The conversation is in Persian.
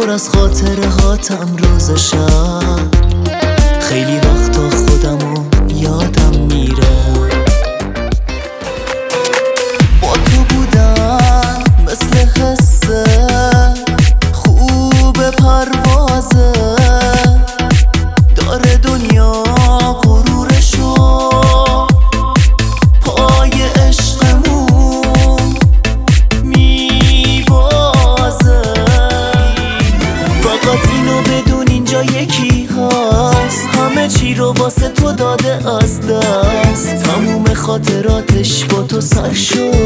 پر از خاطره هاتم روز و شب، خیلی وقتا خودمو یادم میره. با تو بودن مثل حسه خوب پروازه، داره دنیا غرورشو پای عشقمون میبازه. فقط اینو بدون اینجا یکی هست، همه چی رو واسه تو داده از دست، تموم خاطراتش با تو سر شد.